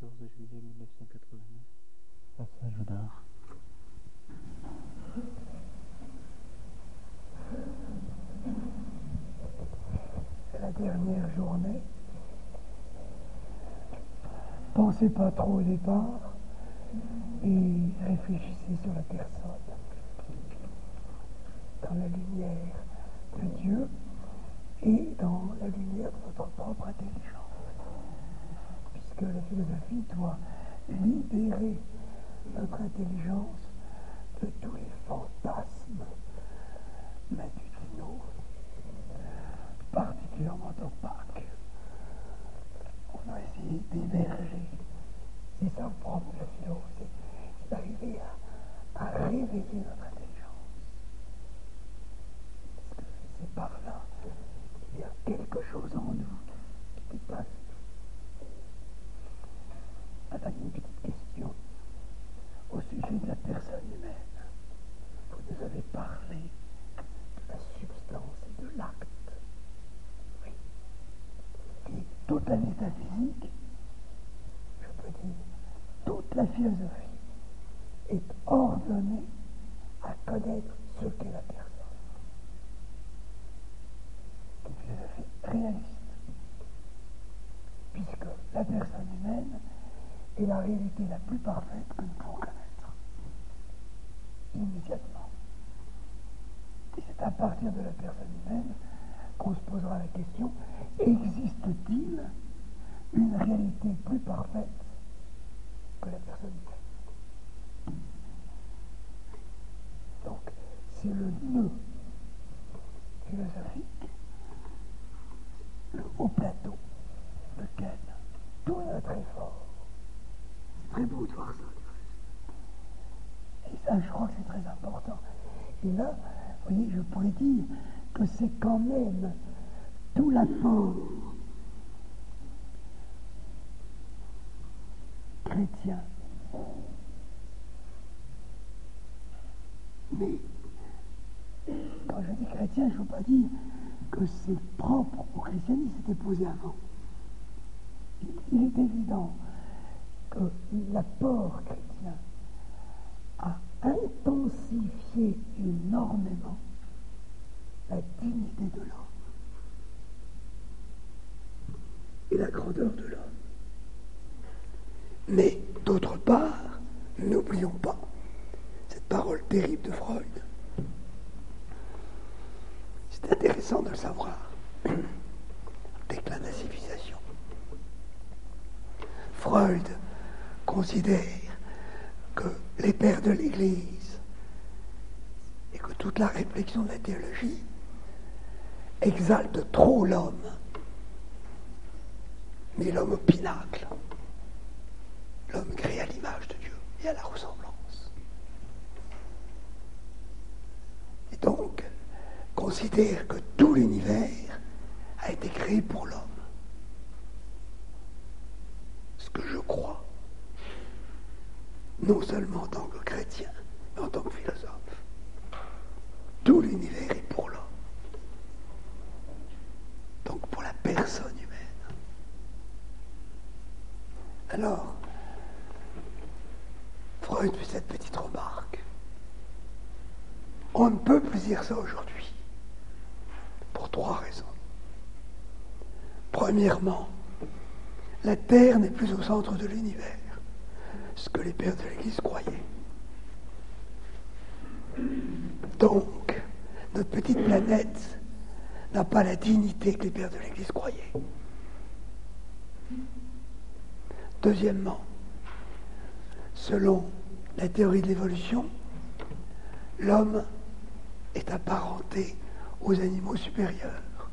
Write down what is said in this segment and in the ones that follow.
14 juillet 1989. Passage au Dard. La dernière journée, pensez pas trop au départ et réfléchissez sur la personne dans la lumière de Dieu et dans la lumière de votre propre intelligence, puisque la philosophie doit libérer notre intelligence de tous les fantasmes matutinaux, particulièrement opaques. On doit essayer d'émerger. C'est ça le propre de la philo, c'est d'arriver à réveiller notre intelligence. Parce que c'est par là qu'il y a quelque chose en nous qui dépasse tout. Alors, une petite question au sujet de la personne humaine. Vous nous avez parlé de la substance et de l'acte. Oui. Et toute la métaphysique, je peux dire, toute la philosophie est ordonnée à connaître ce qu'est la personne. Une philosophie réaliste, puisque la personne humaine est la réalité la plus parfaite que nous pouvons connaître, immédiatement. Et c'est à partir de la personne humaine qu'on se posera la question, existe-t-il une réalité plus parfaite que la personne humaine? Donc, c'est le nœud philosophique, le haut plateau, lequel tout notre effort. C'est très beau de voir ça, du reste. Et ça, je crois que c'est très important. Et là, vous voyez, je pourrais dire que c'est quand même tout l'apport chrétien. Mais quand je dis chrétien, je ne veux pas dire que c'est propre au christianisme, c'était posé avant. Il est évident que l'apport chrétien a intensifié énormément la dignité de l'homme et la grandeur de l'homme. Mais d'autre part, n'oublions pas cette parole terrible de Freud. C'est intéressant de le savoir. Déclin de la civilisation. Freud considère que les pères de l'Église et que toute la réflexion de la théologie exalte trop l'homme, mais l'homme au pinacle, l'homme créé à l'image de Dieu et à la ressemblance. Et donc, considère que tout l'univers a été créé pour l'homme. Ce que je crois, non seulement en tant que chrétien, mais en tant que philosophe. Tout l'univers est pour l'homme. Donc pour la personne humaine. Alors, Freud fait cette petite remarque. On ne peut plus dire ça aujourd'hui, pour trois raisons. Premièrement, la Terre n'est plus au centre de l'univers, ce que les pères de l'Église croyaient. Donc, notre petite planète n'a pas la dignité que les pères de l'Église croyaient. Deuxièmement, selon la théorie de l'évolution, l'homme est apparenté aux animaux supérieurs.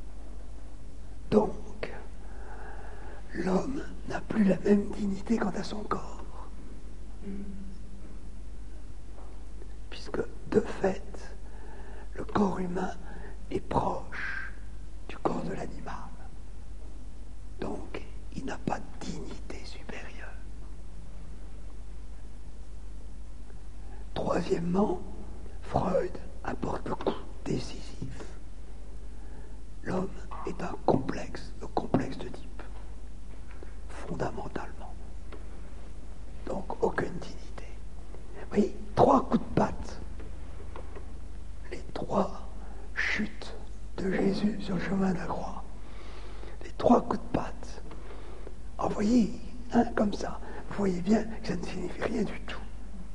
Donc, l'homme n'a plus la même dignité quant à son corps. Puisque, de fait, le corps humain est proche du corps de l'animal. Donc, il n'a pas de dignité supérieure. Troisièmement, Freud apporte le coup décisif. L'homme est un complexe, le complexe de type, fondamentalement. chemin de la croix, les 3 coups de patte, envoyés, comme ça, vous voyez bien que ça ne signifie rien du tout.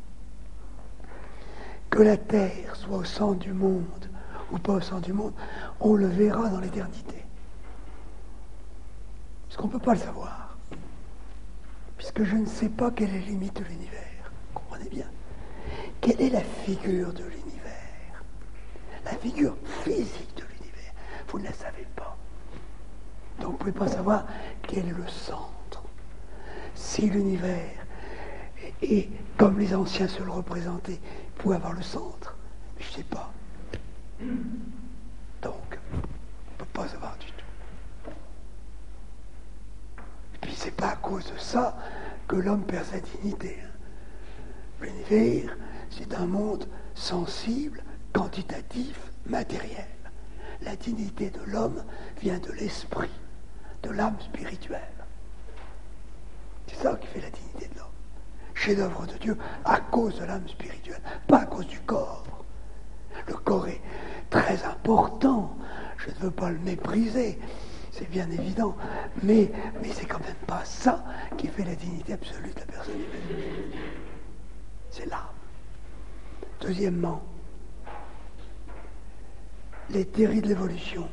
Que la terre soit au centre du monde ou pas au centre du monde, on le verra dans l'éternité. Parce qu'on ne peut pas le savoir. Puisque je ne sais pas quelle est la limite de l'univers. Comprenez bien. Quelle est la figure de l'univers? La figure physique de l'univers. Vous ne la savez pas. Donc vous ne pouvez pas savoir quel est le centre. Si l'univers est comme les anciens se le représentaient, il pouvait avoir le centre. Mais je ne sais pas. Donc, on ne peut pas savoir du tout. Et puis c'est pas à cause de ça que l'homme perd sa dignité. L'univers, c'est un monde sensible, quantitatif, matériel. La dignité de l'homme vient de l'esprit, de l'âme spirituelle. C'est ça qui fait la dignité de l'homme. Chef-d'œuvre de Dieu à cause de l'âme spirituelle, pas à cause du corps. Le corps est très important, je ne veux pas le mépriser, c'est bien évident, mais c'est quand même pas ça qui fait la dignité absolue de la personne humaine. C'est l'âme. Deuxièmement, les théories de l'évolution.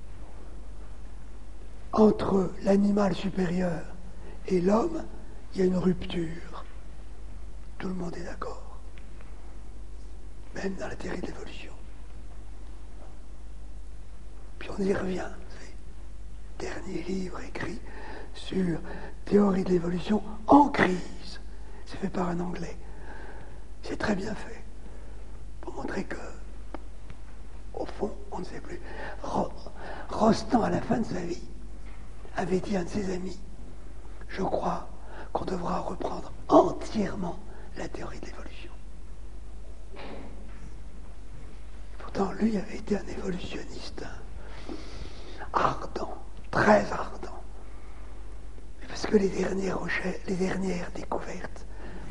Entre l'animal supérieur et l'homme, il y a une rupture. Tout le monde est d'accord. Même dans la théorie de l'évolution. Puis on y revient. C'est le dernier livre écrit sur théorie de l'évolution en crise. C'est fait par un Anglais. C'est très bien fait. Pour montrer que, au fond, on ne sait plus. Rostand, à la fin de sa vie, avait dit à un de ses amis, je crois qu'on devra reprendre entièrement la théorie de l'évolution. Pourtant, lui avait été un évolutionniste ardent, très ardent. Mais parce que les dernières découvertes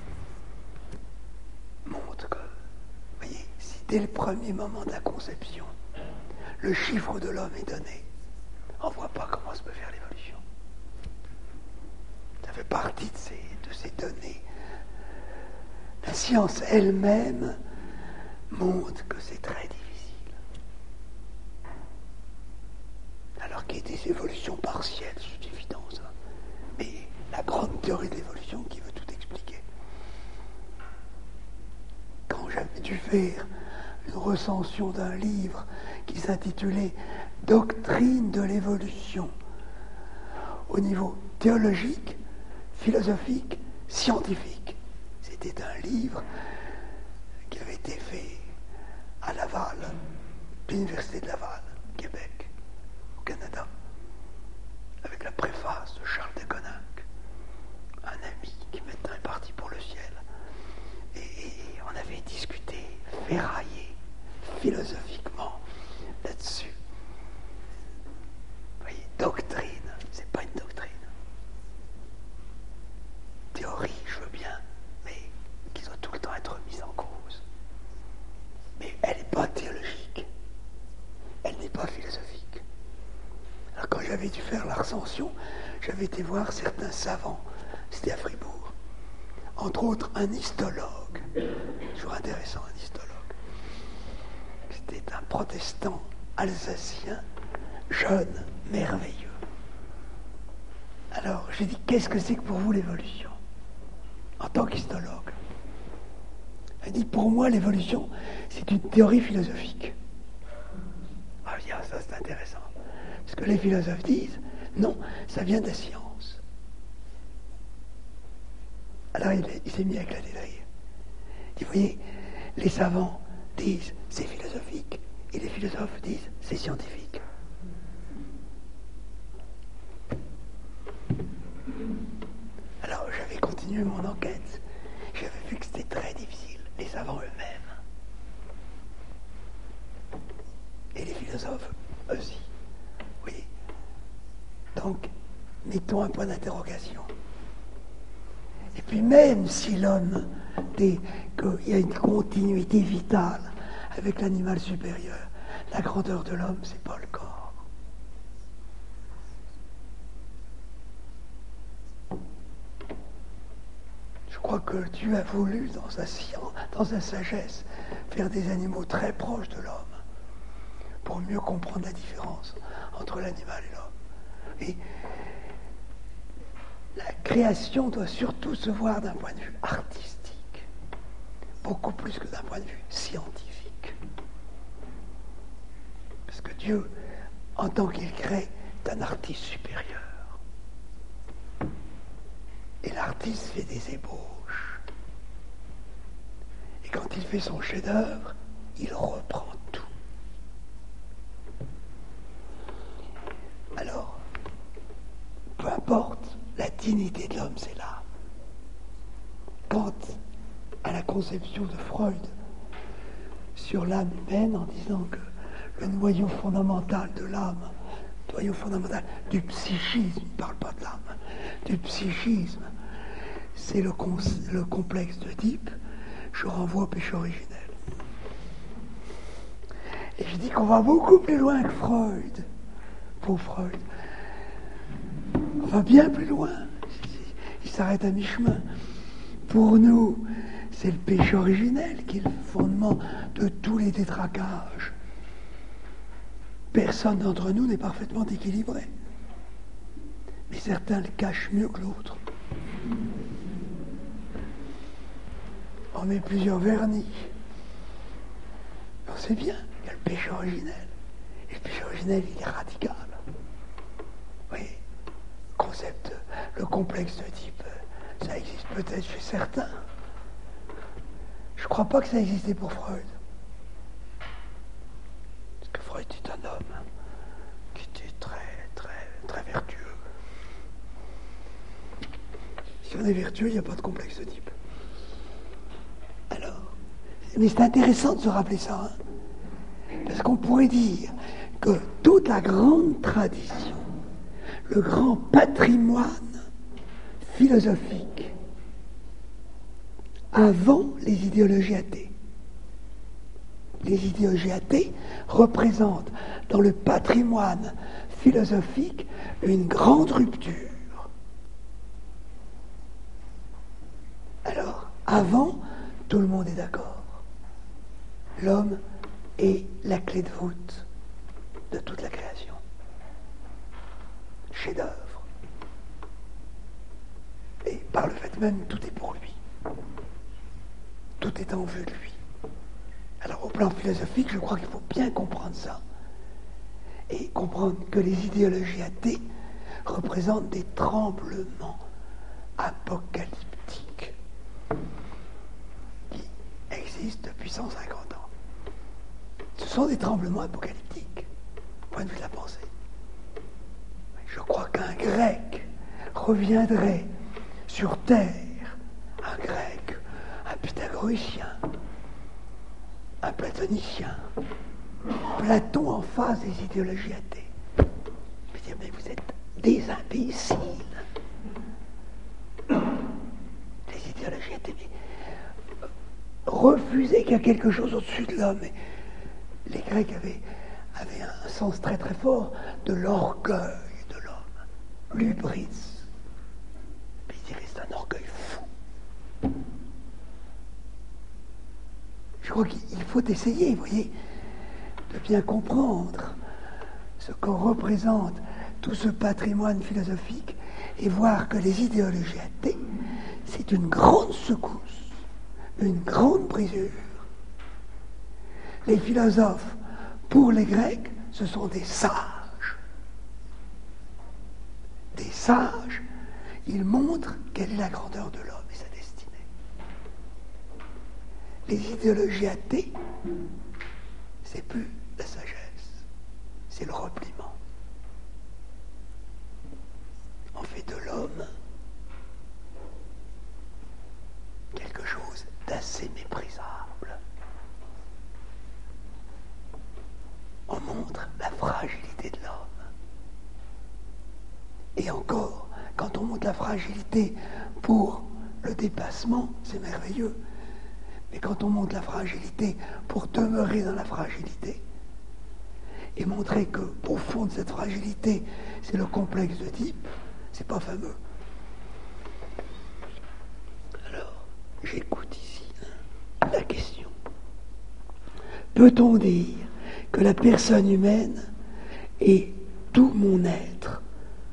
montrent que, vous voyez, si dès le premier moment de la conception, le chiffre de l'homme est donné, on ne voit pas comment se peut faire l'évolution. Ça fait partie de ces données. La science elle-même montre que c'est très difficile. Alors qu'il y a des évolutions partielles, c'est évident ça. Mais la grande théorie de l'évolution qui veut tout expliquer. Quand j'avais dû faire une recension d'un livre qui s'intitulait « Doctrine de l'évolution » au niveau théologique, philosophique, scientifique. C'était un livre qui avait été fait à Laval, l'Université de Laval, Québec, au Canada, avec la préface de Charles de Coninck, un ami qui maintenant est parti pour le ciel. Et on avait discuté, ferraillé, philosophiquement, là-dessus. Vous voyez, doctrine, c'est pas une doctrine. Théorie, je veux bien, mais qui doit tout le temps être mise en cause. Mais elle n'est pas théologique. Elle n'est pas philosophique. Alors quand j'avais dû faire la recension, j'avais été voir certains savants. C'était à Fribourg. Entre autres, un histologue. Toujours intéressant, un histologue. C'était un protestant alsacien, jeune, merveilleux. Alors, j'ai dit, qu'est-ce que c'est que pour vous l'évolution? En tant qu'histologue. Elle dit, pour moi, l'évolution, c'est une théorie philosophique. Ah, je dis, ça c'est intéressant. Parce que les philosophes disent, non, ça vient de la science. Alors, il s'est mis à éclater de rire. Il dit, vous voyez, les savants disent, c'est philosophique. Et les philosophes disent, c'est scientifique. Alors, j'avais continué mon enquête. J'avais vu que c'était très difficile. Les savants eux-mêmes. Et les philosophes aussi. Oui. Donc, mettons un point d'interrogation. Et puis même si l'homme dit qu'il y a une continuité vitale avec l'animal supérieur, la grandeur de l'homme, c'est pas le corps. crois que Dieu a voulu, dans sa science, dans sa sagesse, faire des animaux très proches de l'homme pour mieux comprendre la différence entre l'animal et l'homme. Et la création doit surtout se voir d'un point de vue artistique, beaucoup plus que d'un point de vue scientifique. Parce que Dieu, en tant qu'il crée, est un artiste supérieur. Et l'artiste fait des ébauches. Et quand il fait son chef-d'œuvre, il reprend tout. Alors, peu importe, la dignité de l'homme, c'est l'âme. Quant à la conception de Freud sur l'âme humaine, en disant que le noyau fondamental de l'âme, noyau fondamental du psychisme, il ne parle pas de l'âme, du psychisme, c'est le complexe d'Oedipe, je renvoie au péché originel. Et je dis qu'on va beaucoup plus loin que Freud. Pour Freud. On va bien plus loin. Il s'arrête à mi-chemin. Pour nous, c'est le péché originel qui est le fondement de tous les détraquages. Personne d'entre nous n'est parfaitement équilibré. Mais certains le cachent mieux que l'autre. On met plusieurs vernis. On sait bien qu'il y a le péché originel. Et le péché originel, il est radical. Oui, le complexe de type, ça existe peut-être chez certains. Je ne crois pas que ça existait pour Freud. Parce que Freud est un homme qui était très, très, très vertueux. Si on est vertueux, il n'y a pas de complexe de type. Alors, mais c'est intéressant de se rappeler ça, hein, parce qu'on pourrait dire que toute la grande tradition, le grand patrimoine philosophique, avant les idéologies athées. Les idéologies athées représentent dans le patrimoine philosophique une grande rupture. Alors, avant, tout le monde est d'accord. L'homme est la clé de voûte de toute la création. Chef-d'œuvre. Et par le fait même, tout est pour lui. Tout est en vue de lui. Alors, au plan philosophique, je crois qu'il faut bien comprendre ça. Et comprendre que les idéologies athées représentent des tremblements apocalyptiques qui existent depuis 150 ans. Ce sont des tremblements apocalyptiques, au point de vue de la pensée. Je crois qu'un grec reviendrait sur Terre, un grec, un pythagoricien, un platonicien, Platon en face des idéologies athées. Je veux dire, mais vous êtes des imbéciles. Les idéologies athées, mais refuser qu'il y a quelque chose au-dessus de l'homme. Les Grecs avaient un sens très très fort de l'orgueil de l'homme, l'hubris. Puis ils diraient c'est un orgueil fou. Je crois qu'il faut essayer, vous voyez, de bien comprendre ce qu'on représente, tout ce patrimoine philosophique, et voir que les idéologies athées, c'est une grande secousse, une grande brisure. Les philosophes, pour les Grecs, ce sont des sages. Des sages, ils montrent quelle est la grandeur de l'homme et sa destinée. Les idéologies athées, c'est plus la sagesse, c'est le repliement. On fait de l'homme quelque chose d'assez méprisable. On montre la fragilité de l'homme. Et encore, quand on montre la fragilité pour le dépassement, c'est merveilleux. Mais quand on montre la fragilité pour demeurer dans la fragilité, et montrer qu'au fond de cette fragilité, c'est le complexe d'Oedipe, c'est pas fameux. Alors, peut-on dire que la personne humaine est tout mon être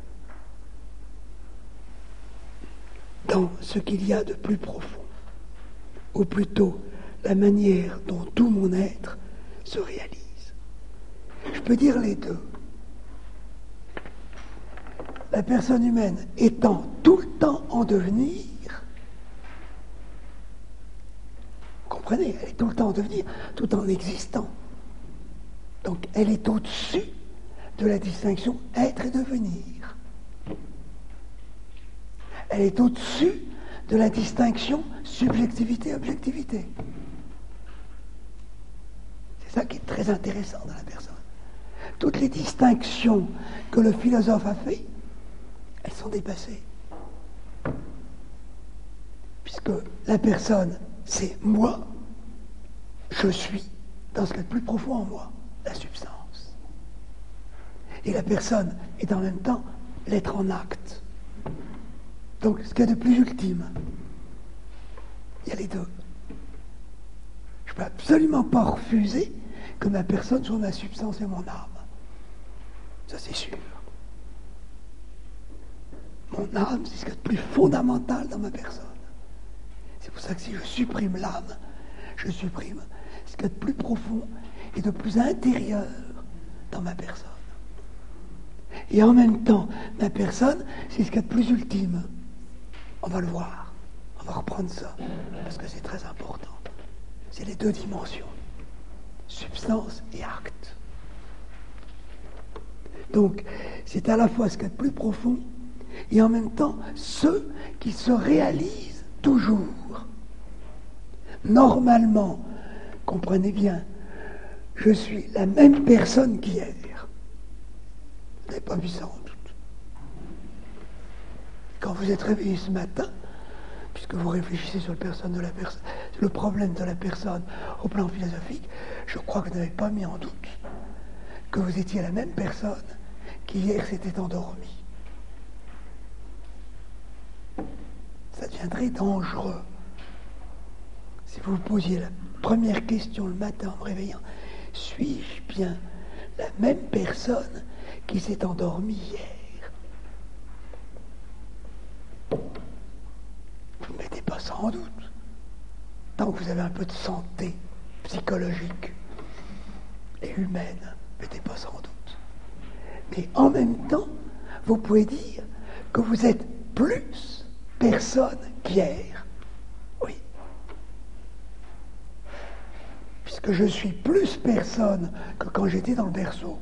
dans ce qu'il y a de plus profond, ou plutôt la manière dont tout mon être se réalise? Je peux dire les deux. La personne humaine étant tout le temps en devenir, comprenez, elle est tout le temps en devenir, tout en existant. Donc elle est au-dessus de la distinction être et devenir. Elle est au-dessus de la distinction subjectivité-objectivité. C'est ça qui est très intéressant dans la personne. Toutes les distinctions que le philosophe a fait, elles sont dépassées. Puisque la personne, c'est moi, je suis dans ce qu'il y a de plus profond en moi, la substance. Et la personne est en même temps l'être en acte. Donc ce qu'il y a de plus ultime, il y a les deux. Je ne peux absolument pas refuser que ma personne soit ma substance et mon âme. Ça c'est sûr. Mon âme, c'est ce qu'il y a de plus fondamental dans ma personne. C'est pour ça que si je supprime l'âme, je supprime ce qu'il y a de plus profond et de plus intérieur dans ma personne. Et en même temps, ma personne, c'est ce qu'il y a de plus ultime. On va le voir. On va reprendre ça. Parce que c'est très important. C'est les deux dimensions. Substance et acte. Donc, c'est à la fois ce qu'il y a de plus profond et en même temps ceux qui se réalisent toujours. Normalement, comprenez bien, je suis la même personne qu'hier. Vous n'avez pas vu ça en doute. Quand vous êtes réveillé ce matin, puisque vous réfléchissez sur le problème de la personne au plan philosophique, je crois que vous n'avez pas mis en doute que vous étiez la même personne qui hier s'était endormie. Ça deviendrait dangereux si vous vous posiez la première question le matin en me réveillant. Suis-je bien la même personne qui s'est endormie hier? Vous ne mettez pas ça en doute. Tant que vous avez un peu de santé psychologique et humaine, ne mettez pas ça en doute. Mais en même temps, vous pouvez dire que vous êtes plus personne qu'hier. Oui. Puisque je suis plus personne que quand j'étais dans le berceau.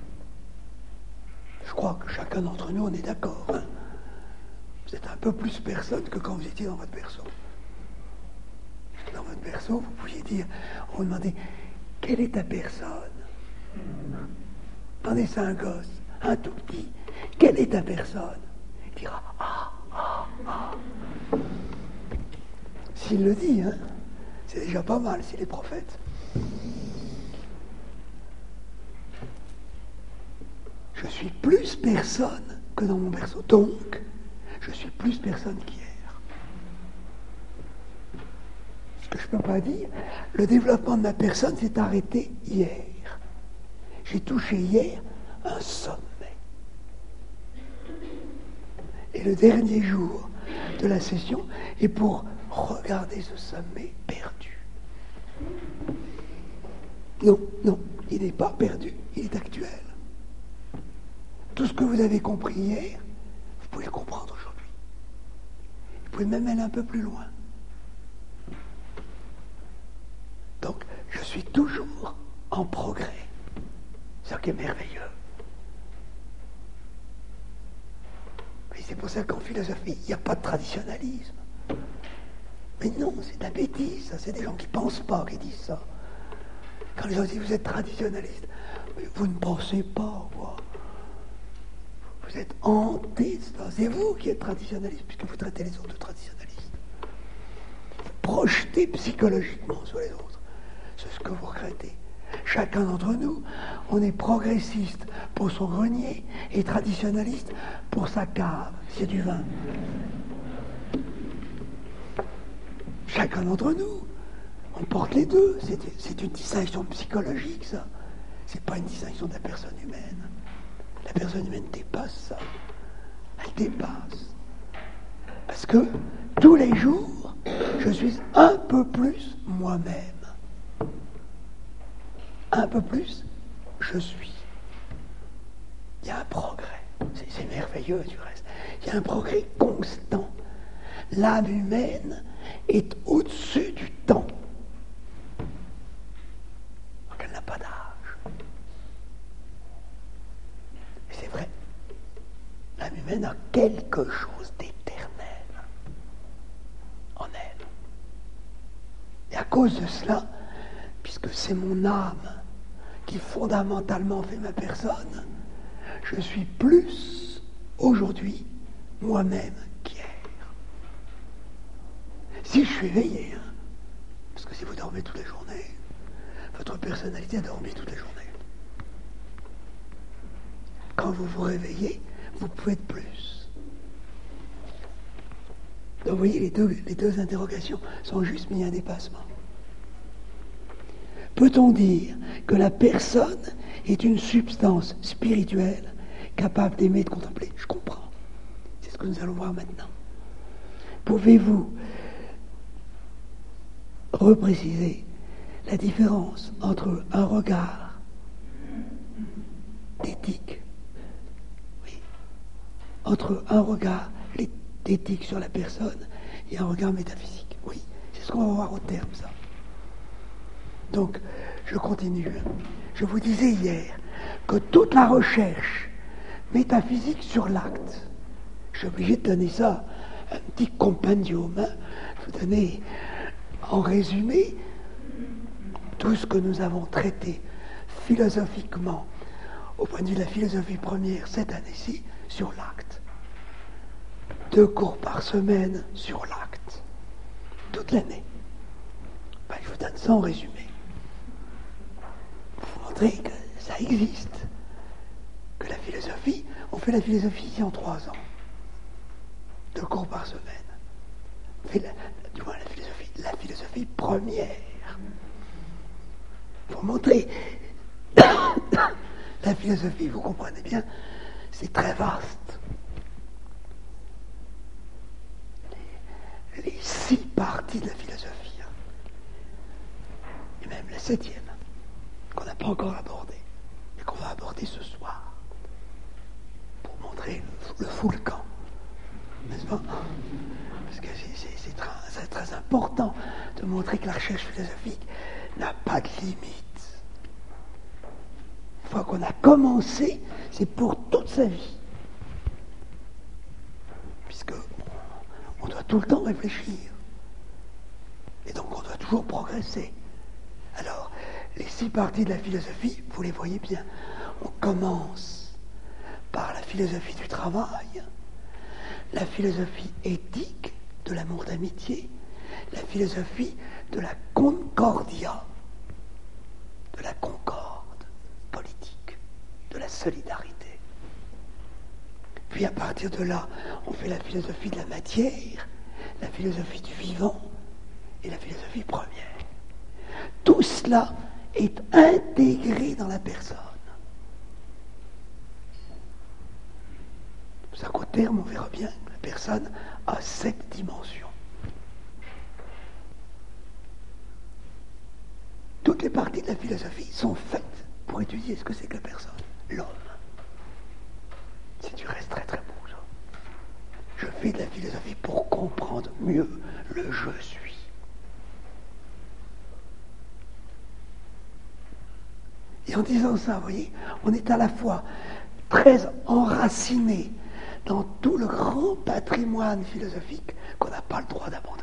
Je crois que chacun d'entre nous, on est d'accord. Hein? Vous êtes un peu plus personne que quand vous étiez dans votre berceau. Dans votre berceau, vous pouviez dire, on vous demandait, quelle est ta personne? Attendez, c'est un gosse, un tout petit. Quelle est ta personne? Il dira, S'il le dit, hein, c'est déjà pas mal, s'il est prophète. Je suis plus personne que dans mon berceau. Donc, je suis plus personne qu'hier. Ce que je ne peux pas dire, le développement de ma personne s'est arrêté hier. J'ai touché hier un sommet. Et le dernier jour de la session est pour regarder ce sommet perdu. Non, il n'est pas perdu, il est actuel. Tout ce que vous avez compris hier, vous pouvez le comprendre aujourd'hui. Vous pouvez même aller un peu plus loin. Donc, je suis toujours en progrès. C'est ça qui est merveilleux. Et c'est pour ça qu'en philosophie, il n'y a pas de traditionnalisme. Mais non, c'est de la bêtise, ça. C'est des gens qui ne pensent pas qui disent ça. Quand les gens disent vous êtes traditionnaliste, mais vous ne pensez pas, quoi. Vous êtes hanté de ça. C'est vous qui êtes traditionnaliste, puisque vous traitez les autres de traditionnalistes. Projetez psychologiquement sur les autres. C'est ce que vous regrettez. Chacun d'entre nous, on est progressiste pour son grenier et traditionnaliste pour sa cave. C'est du vin. Chacun d'entre nous. On porte les deux. C'est une distinction psychologique, ça. C'est pas une distinction de la personne humaine. La personne humaine dépasse ça. Elle dépasse. Parce que tous les jours, je suis un peu plus moi-même. Un peu plus, je suis. Il y a un progrès. C'est merveilleux du reste. Il y a un progrès constant. L'âme humaine est au-dessus du temps. Donc elle n'a pas d'âge. Et c'est vrai. L'âme humaine a quelque chose d'éternel en elle. Et à cause de cela, puisque c'est mon âme qui fondamentalement fait ma personne, je suis plus aujourd'hui moi-même qu'hier. Si je suis éveillé, hein, parce que si vous dormez toute la journée, votre personnalité a dormi toute la journée. Quand vous vous réveillez, vous pouvez être plus. Donc vous voyez, les deux interrogations sont juste mis à un dépassement. Peut-on dire que la personne est une substance spirituelle capable d'aimer et de contempler? Je comprends. C'est ce que nous allons voir maintenant. Pouvez-vous repréciser la différence entre un regard d'éthique, oui, entre un regard d'éthique sur la personne et un regard métaphysique? Oui, c'est ce qu'on va voir au terme, ça. Donc, je continue. Je vous disais hier que toute la recherche métaphysique sur l'acte, je suis obligé de donner ça, un petit compendium, hein, je vous donner en résumé tout ce que nous avons traité philosophiquement au point de vue de la philosophie première cette année-ci sur l'acte. 2 cours par semaine sur l'acte. Toute l'année. Ben, je vous donne ça en résumé. Pour vous montrer que ça existe. Que la philosophie, on fait la philosophie ici en 3 ans. 2 cours par semaine. On fait du moins la philosophie première. Pour montrer la philosophie, vous comprenez bien, c'est très vaste. Les 6 parties de la philosophie, hein, et même la 7e, qu'on n'a pas encore abordée, et qu'on va aborder ce soir, pour montrer le full camp, n'est-ce pas? Parce que c'est très important de montrer que la recherche philosophique n'a pas de limite. Une fois qu'on a commencé, c'est pour toute sa vie. Puisque on doit tout le temps réfléchir. Et donc on doit toujours progresser. Alors, les 6 parties de la philosophie, vous les voyez bien. On commence par la philosophie du travail, la philosophie éthique de l'amour d'amitié, la philosophie de la concordia, de la concorde politique, de la solidarité. Puis à partir de là, on fait la philosophie de la matière, la philosophie du vivant et la philosophie première. Tout cela est intégré dans la personne. C'est pour ça qu'au terme, on verra bien que la personne a 7 dimensions. Toutes les parties de la philosophie sont faites pour étudier ce que c'est que la personne, l'homme. C'est du reste très très beau, ça. Je fais de la philosophie pour comprendre mieux le je suis. Et en disant ça, vous voyez, on est à la fois très enraciné dans tout le grand patrimoine philosophique qu'on n'a pas le droit d'abandonner.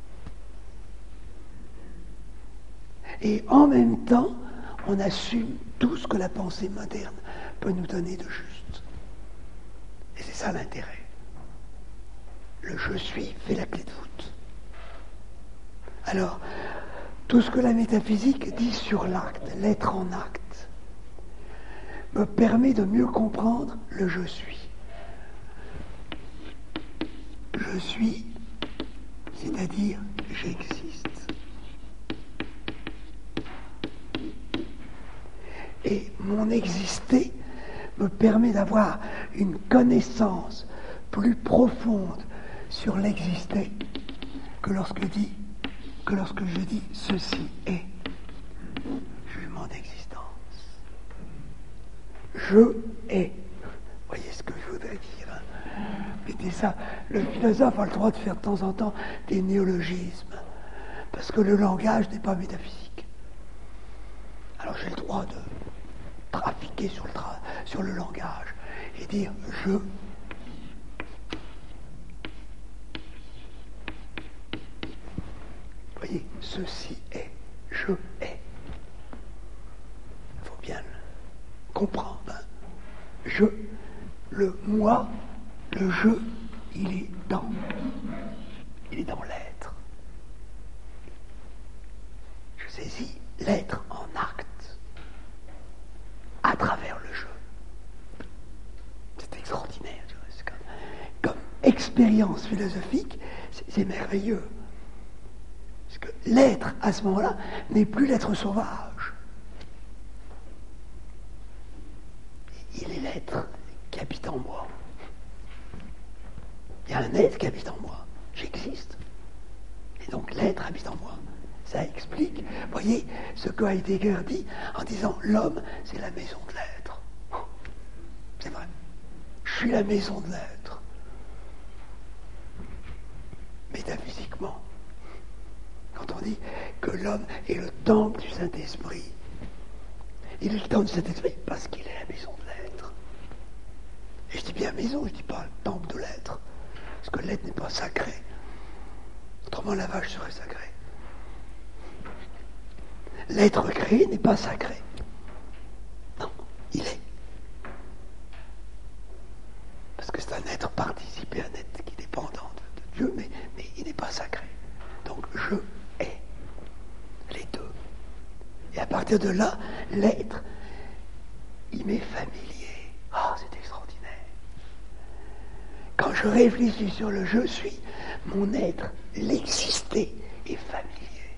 Et en même temps, on assume tout ce que la pensée moderne peut nous donner de juste. Et c'est ça l'intérêt. Le je suis fait la clé de voûte. Alors, tout ce que la métaphysique dit sur l'acte, l'être en acte, me permet de mieux comprendre le je suis. Je suis, c'est-à-dire j'existe. Et mon exister me permet d'avoir une connaissance plus profonde sur l'existé que lorsque je dis ceci est jugement d'existence. Je est. Voyez ce que je voudrais dire. Mettez ça. Le philosophe a le droit de faire de temps en temps des néologismes, parce que le langage n'est pas métaphysique. Alors j'ai le droit de trafiquer sur le langage et dire je. Voyez, ceci est, je est. Il faut bien le comprendre. Hein. Je, le moi, le je, il est dans l'être. Je saisis l'être en acte à travers le jeu. C'est extraordinaire. C'est comme expérience philosophique, c'est merveilleux. Parce que l'être, à ce moment-là, n'est plus l'être sauvage. Il est l'être qui habite en moi. Il y a un être qui habite en moi. J'existe. Et donc l'être habite en moi. Ça explique, voyez, ce que Heidegger dit en disant l'homme, c'est la maison de l'être. C'est vrai. Je suis la maison de l'être. Métaphysiquement. Quand on dit que l'homme est le temple du Saint-Esprit, il est le temple du Saint-Esprit parce qu'il est la maison de l'être. Et je dis bien maison, je ne dis pas le temple de l'être, parce que l'être n'est pas sacré. Autrement, la vache serait sacrée. L'être créé n'est pas sacré. Non, il est. Parce que c'est un être participé, un être qui est dépendant de Dieu, mais il n'est pas sacré. Donc je est. Les deux. Et à partir de là, l'être, il m'est familier. Ah, c'est extraordinaire. Quand je réfléchis sur le je suis, mon être, l'exister, est familier.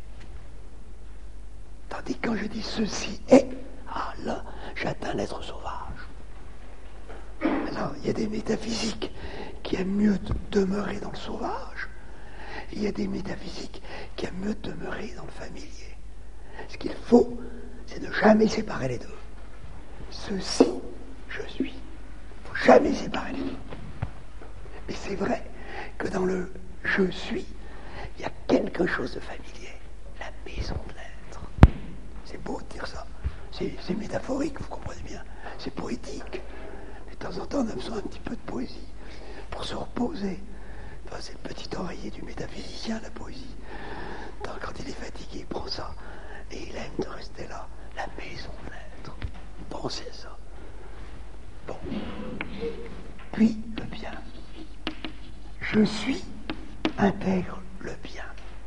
Tandis que quand je dis ceci est, ah là, j'atteins l'être sauvage. Alors, il y a des métaphysiques qui aiment mieux demeurer dans le sauvage. Et il y a des métaphysiques qui aiment mieux demeurer dans le familier. Ce qu'il faut, c'est ne jamais séparer les deux. Ceci, je suis. Il ne faut jamais séparer les deux. Mais c'est vrai que dans le je suis, il y a quelque chose de familier. La maison de l'être. C'est beau de dire ça. C'est métaphorique, vous comprenez bien. C'est poétique. Mais de temps en temps, on a besoin un petit peu de poésie pour se reposer. Enfin, c'est le petit oreiller du métaphysicien, la poésie. Quand il est fatigué, il prend ça. Et il aime de rester là. La maison de l'être. Pensez à ça. Bon. Puis, le bien. Je suis intègre le bien.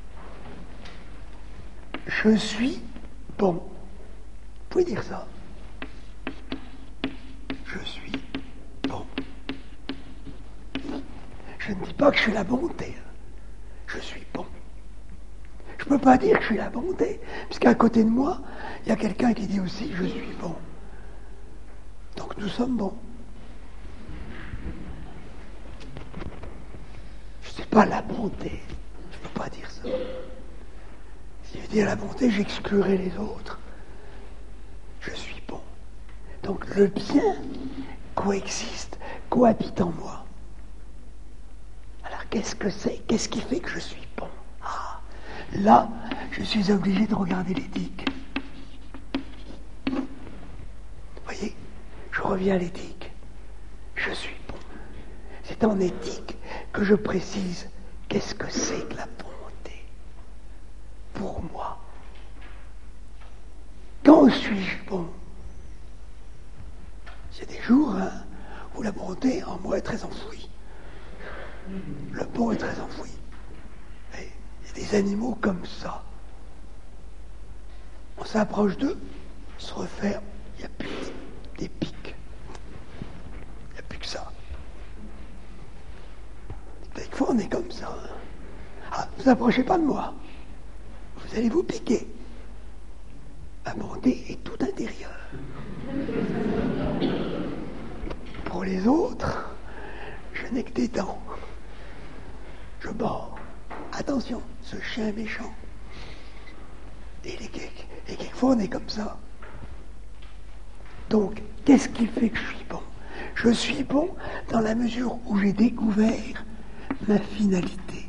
Je suis bon. Vous pouvez dire ça. Je suis bon. Je ne dis pas que je suis la bonté. Je suis bon. Je ne peux pas dire que je suis la bonté, puisqu'à côté de moi, il y a quelqu'un qui dit aussi je suis bon. Donc nous sommes bons. Je ne sais pas la bonté. Je ne peux pas dire ça. Si je dis la bonté, j'exclurai les autres. Je suis bon. Donc le bien coexiste, cohabite en moi. Alors qu'est-ce que c'est? Qu'est-ce qui fait que je suis bon? Ah, là, je suis obligé de regarder l'éthique. Vous voyez, je reviens à l'éthique. Je suis bon. C'est en éthique que je précise qu'est-ce que c'est que la bonté pour moi. Quand suis-je bon? C'est des jours où la bonté en moi est très enfouie. Le bon est très enfoui. Et il y a des animaux comme ça. On s'approche d'eux, se referme, il n'y a plus des pics. Il n'y a plus que ça. Quelquefois on est comme ça. Ah, ne vous approchez pas de moi. Vous allez vous piquer. La bonté est tout intérieure. pour les autres, je n'ai que des dents. Je mords. Attention, ce chien est méchant. Et quelquefois on est comme ça. Donc, qu'est-ce qui fait que je suis bon? Je suis bon dans la mesure où j'ai découvert ma finalité.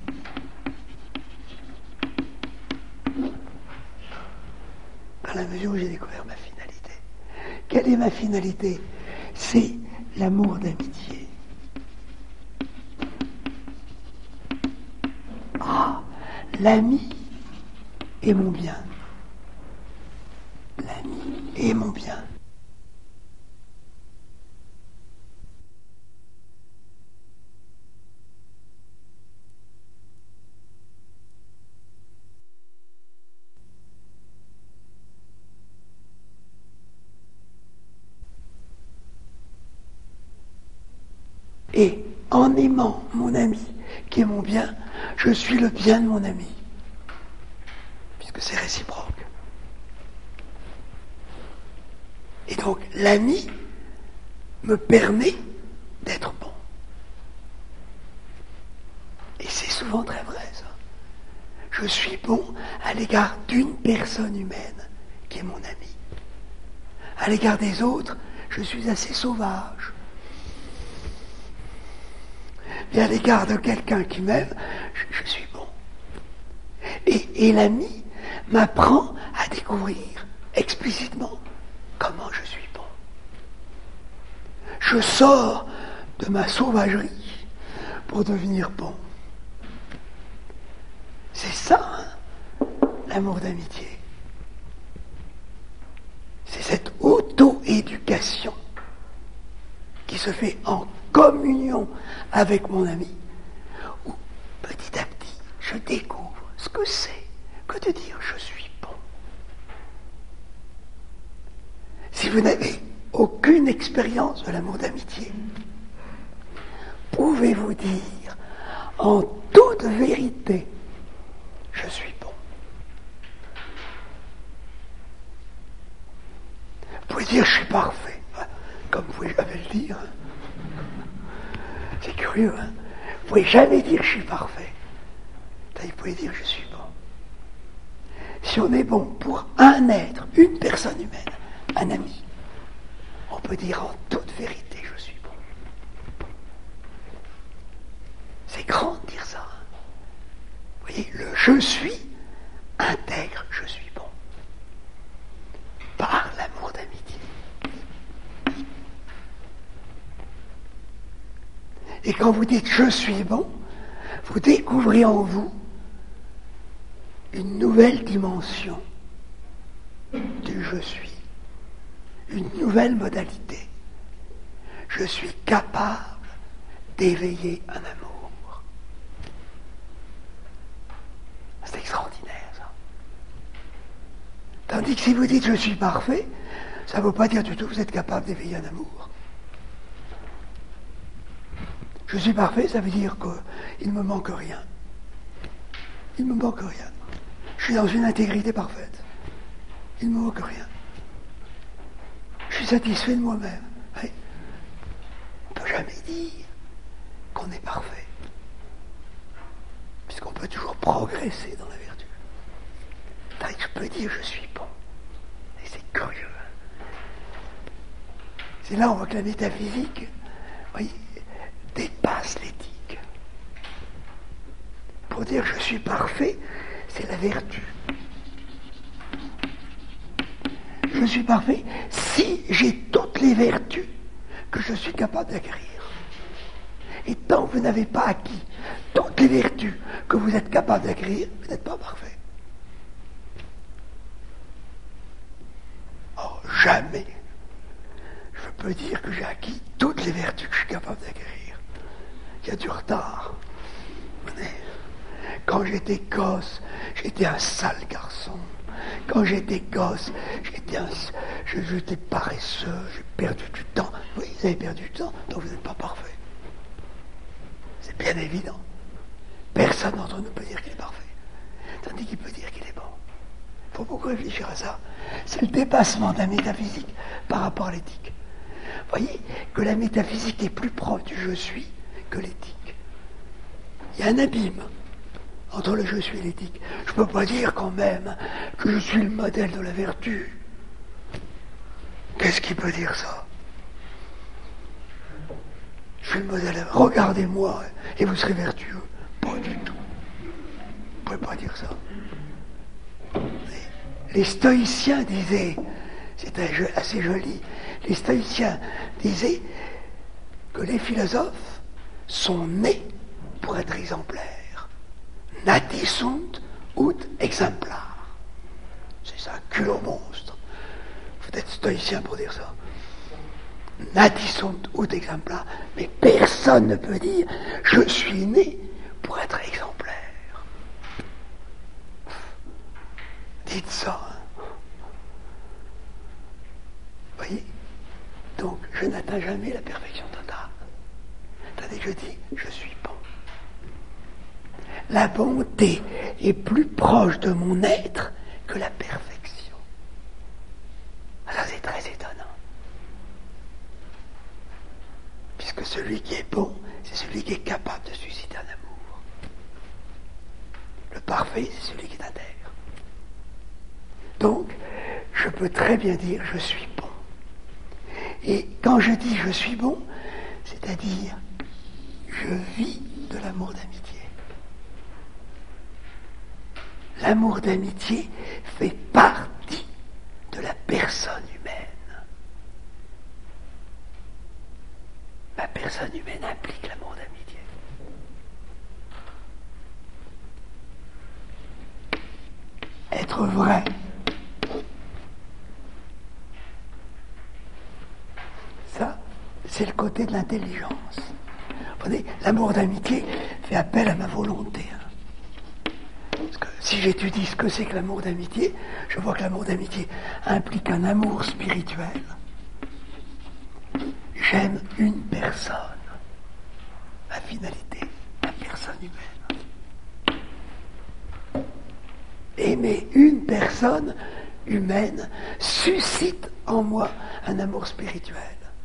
Dans la mesure où j'ai découvert ma finalité. Quelle est ma finalité? C'est l'amour d'amitié. Ah, l'ami est mon bien. L'ami est mon bien. Et en aimant mon ami, qui est mon bien, je suis le bien de mon ami. Puisque c'est réciproque. Et donc, l'ami me permet d'être bon. Et c'est souvent très vrai, ça. Je suis bon à l'égard d'une personne humaine, qui est mon ami. À l'égard des autres, je suis assez sauvage. Et à l'égard de quelqu'un qui m'aime, je suis bon. Et l'ami m'apprend à découvrir explicitement comment je suis bon. Je sors de ma sauvagerie pour devenir bon. C'est ça, hein, l'amour d'amitié. C'est cette auto-éducation qui se fait en communion avec mon ami, où petit à petit, je découvre ce que c'est que de dire je suis bon. Si vous n'avez aucune expérience de l'amour d'amitié, pouvez-vous dire en toute vérité, je suis bon? Vous pouvez dire je suis parfait, comme vous pouvez jamais le dire. C'est curieux, hein? Vous pouvez jamais dire je suis parfait. Vous pouvez dire je suis bon. Si on est bon pour un être, une personne humaine, un ami, on peut dire en toute vérité je suis bon. C'est grand de dire ça. Hein? Vous voyez, le je suis intègre je suis bon. Par l'amour d'amitié. Et quand vous dites je suis bon, vous découvrez en vous une nouvelle dimension du je suis, une nouvelle modalité. Je suis capable d'éveiller un amour. C'est extraordinaire, ça. Tandis que si vous dites je suis parfait, ça ne veut pas dire du tout que vous êtes capable d'éveiller un amour. Je suis parfait, ça veut dire qu'il ne me manque rien. Il ne me manque rien. Je suis dans une intégrité parfaite. Il ne me manque rien. Je suis satisfait de moi-même. Oui. On ne peut jamais dire qu'on est parfait. Puisqu'on peut toujours progresser dans la vertu. C'est-à-dire que je peux dire je suis bon. Et c'est curieux. C'est là où on voit que la métaphysique, oui, dépasse l'éthique. Pour dire je suis parfait, c'est la vertu. Je suis parfait si j'ai toutes les vertus que je suis capable d'acquérir. Et tant que vous n'avez pas acquis toutes les vertus que vous êtes capable d'acquérir, vous n'êtes pas parfait. Oh, jamais je peux dire que j'ai acquis toutes les vertus que je suis capable d'acquérir. Il y a du retard. Quand j'étais gosse, j'étais un sale garçon. Quand j'étais gosse, j'étais paresseux, j'ai perdu du temps. Oui, vous avez perdu du temps, donc vous n'êtes pas parfait. C'est bien évident. Personne d'entre nous peut dire qu'il est parfait. Tandis qu'il peut dire qu'il est bon. Il faut beaucoup réfléchir à ça. C'est le dépassement de la métaphysique par rapport à l'éthique. voyez que la métaphysique est plus proche du je suis que l'éthique. Il y a un abîme entre le je suis et l'éthique. Je ne peux pas dire quand même que je suis le modèle de la vertu. Qu'est-ce qui peut dire ça? Je suis le modèle. Regardez-moi et vous serez vertueux. Pas du tout. Vous ne pouvez pas dire ça. Les stoïciens disaient, c'était assez joli, les stoïciens disaient que les philosophes sont nés pour être exemplaires. Nati sunt ut exemplar. C'est ça, culot monstre. Vous êtes stoïcien pour dire ça. Nati sunt ut exemplar. Mais personne ne peut dire je suis né pour être exemplaire. Dites ça. Vous voyez? Donc, je n'atteins jamais la perfection totale. Tandis que je dis, je suis bon. La bonté est plus proche de mon être que la perfection. Ça, c'est très étonnant. Puisque celui qui est bon, c'est celui qui est capable de susciter un amour. Le parfait, c'est celui qui est intègre. Donc, je peux très bien dire je suis bon. Et quand je dis je suis bon, c'est-à-dire je vis de l'amour d'amitié. L'amour d'amitié fait partie de la personne humaine. Ma personne humaine implique l'amour d'amitié. Être vrai. Ça, c'est le côté de l'intelligence. Vous voyez, l'amour d'amitié fait appel à ma volonté. Parce que si j'étudie ce que c'est que l'amour d'amitié, je vois que l'amour d'amitié implique un amour spirituel. J'aime une personne. La finalité, la personne humaine. Aimer une personne humaine suscite en moi un amour spirituel.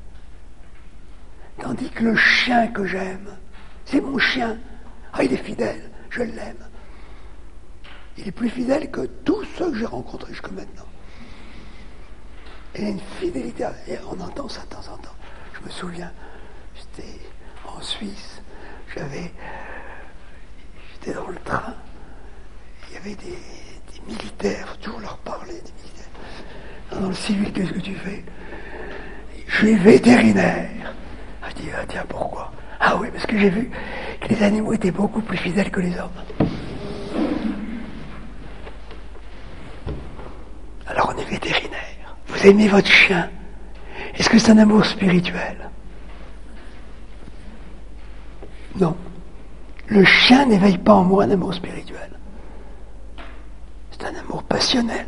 Tandis que le chien que j'aime, c'est mon chien. Ah, il est fidèle, je l'aime. Il est plus fidèle que tous ceux que j'ai rencontrés jusque maintenant. Il a une fidélité, et on entend ça de temps en temps. Je me souviens, j'étais en Suisse, j'étais dans le train, il y avait des militaires, il faut toujours leur parler, des militaires. Dans le civil, qu'est-ce que tu fais? Je suis vétérinaire. Je dis, ah, tiens, pourquoi? Ah oui, parce que j'ai vu que les animaux étaient beaucoup plus fidèles que les hommes. Alors on est vétérinaire. Vous aimez votre chien. Est-ce que c'est un amour spirituel? Non. Le chien n'éveille pas en moi un amour spirituel. C'est un amour passionnel.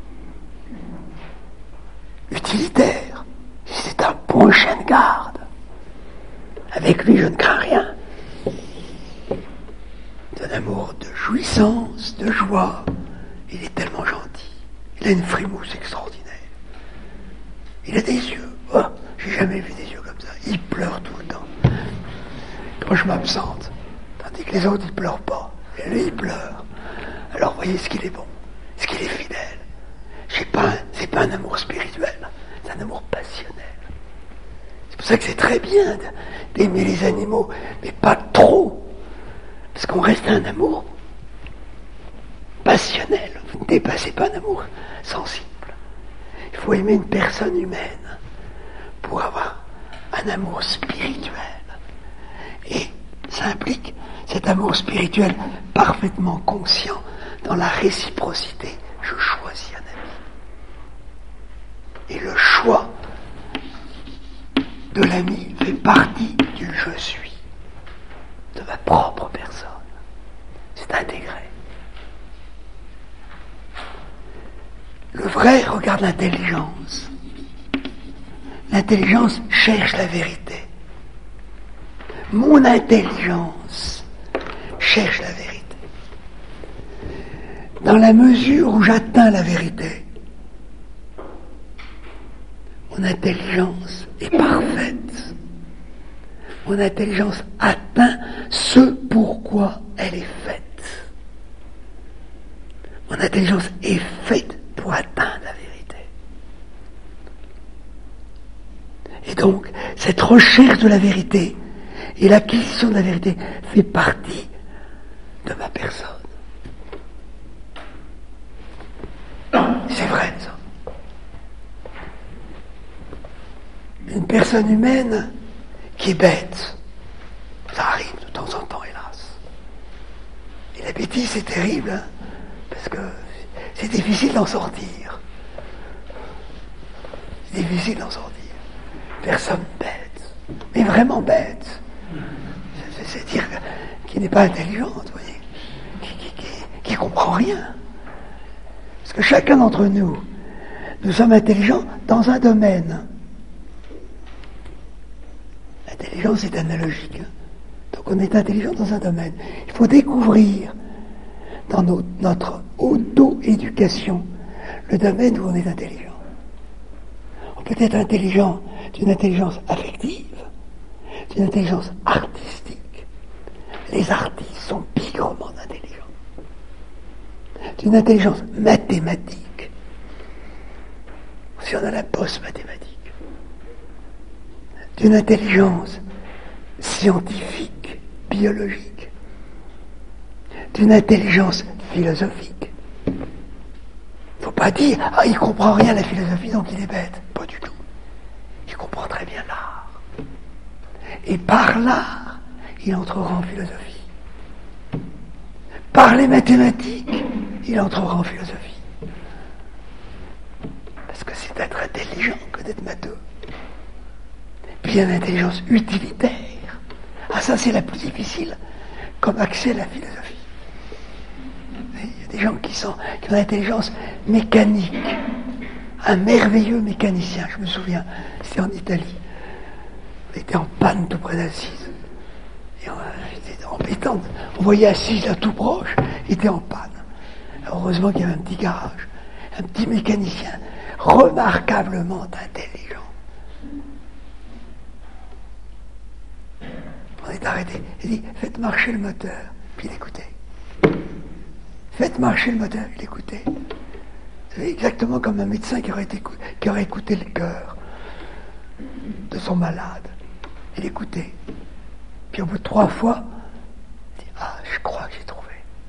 Utilitaire. C'est un bon chien de garde. Avec lui, je ne crains rien. C'est un amour de jouissance, de joie. Il est tellement gentil. Il a une frimousse extraordinaire. Il a des yeux. Oh, j'ai jamais vu des yeux comme ça. Il pleure tout le temps. Quand je m'absente. Tandis que les autres, ils pleurent pas. Et lui, il pleure. Alors, voyez ce qu'il est bon. Ce qu'il est fidèle. C'est pas un amour spirituel. C'est un amour passionnel. C'est pour ça que c'est très bien d'aimer les animaux, mais pas trop. Parce qu'on reste à un amour passionnel. Vous ne dépassez pas un amour sensible. Il faut aimer une personne humaine pour avoir un amour spirituel. Et ça implique cet amour spirituel parfaitement conscient dans la réciprocité. Je choisis un ami. Et le choix de l'ami fait partie du je suis, de ma propre personne. C'est intégré. Le vrai regarde l'intelligence. L'intelligence cherche la vérité. Mon intelligence cherche la vérité. Dans la mesure où j'atteins la vérité, mon mon intelligence est parfaite. Mon intelligence atteint ce pourquoi elle est faite. Mon intelligence est faite pour atteindre la vérité. Et donc, cette recherche de la vérité et l'acquisition de la vérité fait partie de ma personne. C'est vrai, ça. Une personne humaine qui est bête, ça arrive de temps en temps, hélas. Et la bêtise, c'est terrible, hein, parce que c'est difficile d'en sortir. C'est difficile d'en sortir. Personne bête, mais vraiment bête. C'est-à-dire qui n'est pas intelligente, vous voyez, qui comprend rien. Parce que chacun d'entre nous sommes intelligents dans un domaine. L'intelligence est analogique. Donc on est intelligent dans un domaine. Il faut découvrir dans notre auto-éducation le domaine où on est intelligent. On peut être intelligent d'une intelligence affective, d'une intelligence artistique. Les artistes sont bigrement intelligents. D'une intelligence mathématique. Si on a la bosse mathématique. D'une intelligence scientifique, biologique. D'une intelligence philosophique. Il ne faut pas dire « Ah, il ne comprend rien à la philosophie, donc il est bête ». Pas du tout. Il comprend très bien l'art. Et par l'art, il entrera en philosophie. Par les mathématiques, il entrera en philosophie. Parce que c'est d'être intelligent que d'être matheux. Puis il y a l'intelligence utilitaire. Ah, ça c'est la plus difficile comme accès à la philosophie. Il y a des gens qui ont l'intelligence mécanique. Un merveilleux mécanicien, je me souviens, c'était en Italie. Il était en panne tout près d'Assise. Et c'était embêtant. On voyait Assise là tout proche, il était en panne. Alors, heureusement qu'il y avait un petit garage, un petit mécanicien remarquablement intelligent. On est arrêté. Il dit, faites marcher le moteur. Puis il écoutait. Faites marcher le moteur. Il écoutait. C'est exactement comme un médecin qui aurait écouté le cœur de son malade. Il écoutait. Puis au bout de 3 fois, il dit, ah, je crois que j'ai trouvé.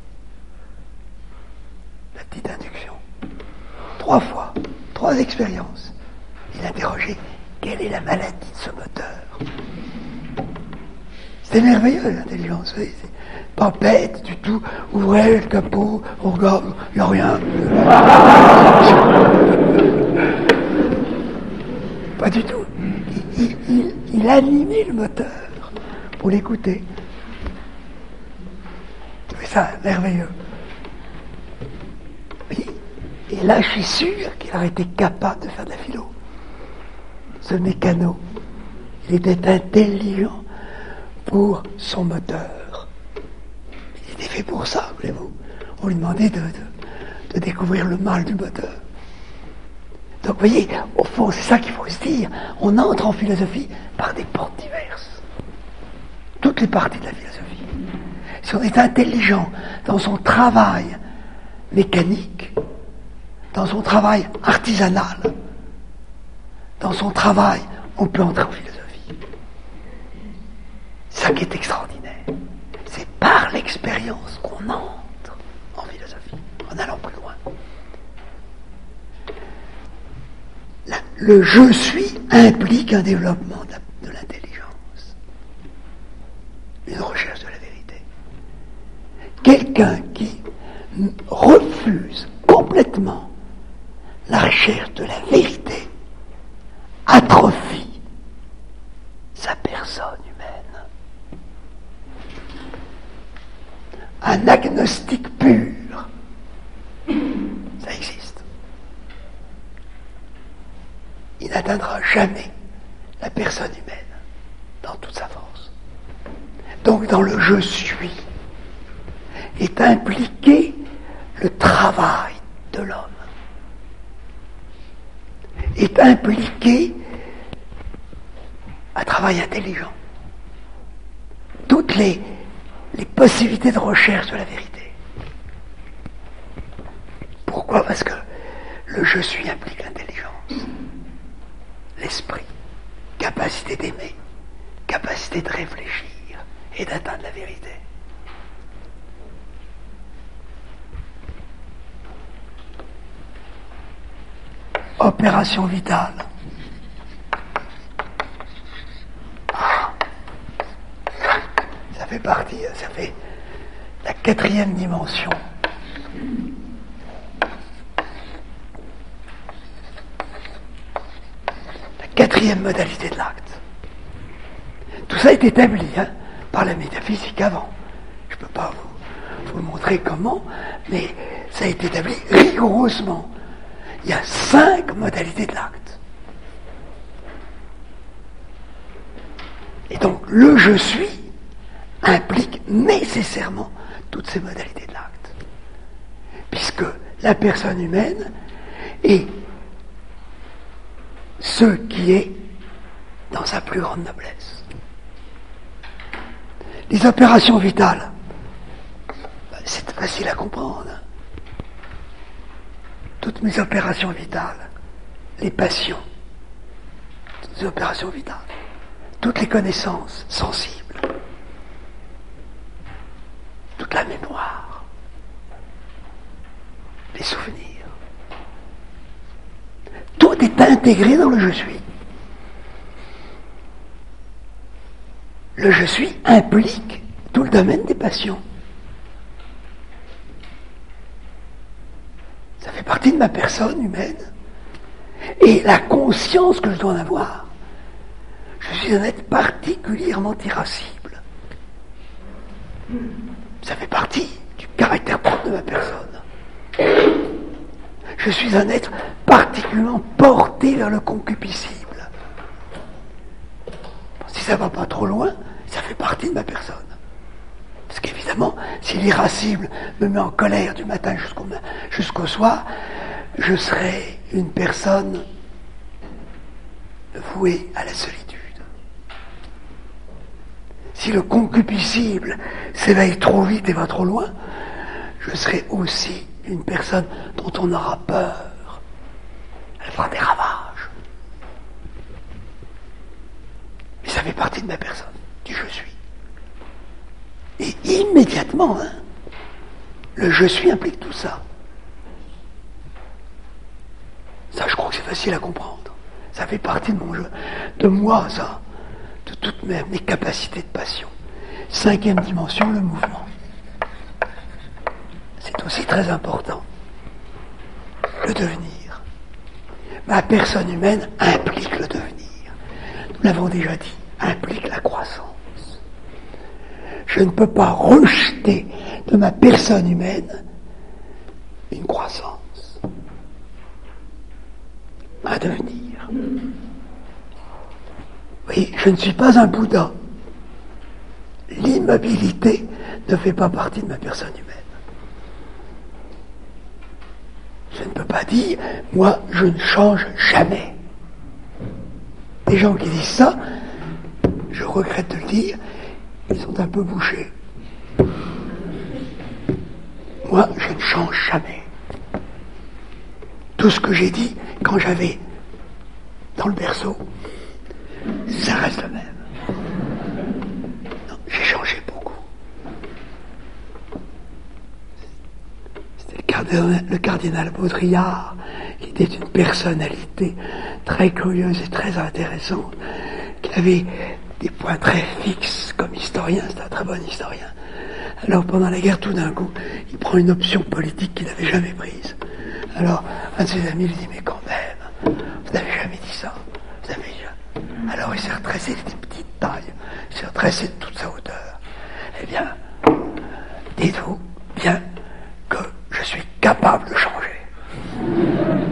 La petite induction. 3 fois. 3 expériences. Il interrogeait, quelle est la maladie de ce moteur? C'est merveilleux l'intelligence, c'est pas bête du tout. Ouvrez le capot, on regarde, il n'y a rien. Pas du tout. Il animait le moteur pour l'écouter. C'est ça, merveilleux. Et là, je suis sûr qu'il aurait été capable de faire de la philo. Ce mécano, il était intelligent pour son moteur. Il était fait pour ça, voulez-vous. On lui demandait de découvrir le mal du moteur. Donc, vous voyez, au fond, c'est ça qu'il faut se dire. On entre en philosophie par des portes diverses. Toutes les parties de la philosophie. Si on est intelligent dans son travail mécanique, dans son travail artisanal, dans son travail, on peut entrer en philosophie. C'est ça qui est extraordinaire. C'est par l'expérience qu'on entre en philosophie, en allant plus loin. Le je suis implique un développement de l'intelligence, une recherche de la vérité. Quelqu'un qui refuse complètement la recherche de la vérité atrophie sa personne humaine. Un agnostique pur, ça existe. Il n'atteindra jamais la personne humaine dans toute sa force. Donc dans le je suis est impliqué le travail de l'homme, est impliqué un travail intelligent. Toutes les possibilités de recherche de la vérité. Pourquoi? Parce que le je suis implique l'intelligence, l'esprit, capacité d'aimer, capacité de réfléchir et d'atteindre la vérité. Opération vitale. Ça fait partie, ça fait la 4e dimension. La 4e modalité de l'acte. Tout ça est établi par la métaphysique avant. Je ne peux pas vous montrer comment, mais ça a été établi rigoureusement. Il y a 5 modalités de l'acte. Et donc, le je suis implique nécessairement toutes ces modalités de l'acte. Puisque la personne humaine est ce qui est dans sa plus grande noblesse. Les opérations vitales, c'est facile à comprendre. Toutes mes opérations vitales, les passions, toutes les opérations vitales, toutes les connaissances sensibles, toute la mémoire, les souvenirs, tout est intégré dans le je suis. Le je suis implique tout le domaine des passions. Ça fait partie de ma personne humaine. Et la conscience que je dois en avoir, je suis un être particulièrement irascible. Ça fait partie du caractère propre de ma personne. Je suis un être particulièrement porté vers le concupiscible. Si ça ne va pas trop loin, ça fait partie de ma personne. Parce qu'évidemment, si l'irascible me met en colère du matin jusqu'au soir, je serai une personne vouée à la solitude. Si le concupiscible s'éveille trop vite et va trop loin, je serai aussi une personne dont on aura peur. Elle fera des ravages. Mais ça fait partie de ma personne, du je suis. Et immédiatement, le je suis implique tout ça. Ça, je crois que c'est facile à comprendre. Ça fait partie de mon jeu, de moi, ça, de toutes mes capacités de passion. 5e dimension, le mouvement. C'est aussi très important. Le devenir. Ma personne humaine implique le devenir. Nous l'avons déjà dit, implique la croissance. Je ne peux pas rejeter de ma personne humaine une croissance, un devenir. Oui, je ne suis pas un Bouddha. L'immobilité ne fait pas partie de ma personne humaine. Je ne peux pas dire, moi, je ne change jamais. Des gens qui disent ça, je regrette de le dire, ils sont un peu bouchés. Moi, je ne change jamais. Tout ce que j'ai dit quand j'avais dans le berceau, ça reste le même. Non, j'ai changé beaucoup. C'était le cardinal Baudrillard, qui était une personnalité très curieuse et très intéressante, qui avait des points très fixes comme historien, c'est un très bon historien. Alors pendant la guerre, tout d'un coup, il prend une option politique qu'il n'avait jamais prise. Alors, un de ses amis lui dit, mais quand même, vous n'avez jamais dit ça, vous avez jamais... Alors il s'est retracé, il était de petite taille, il s'est retracé de toute sa hauteur. Eh bien, dites-vous bien que je suis capable de changer.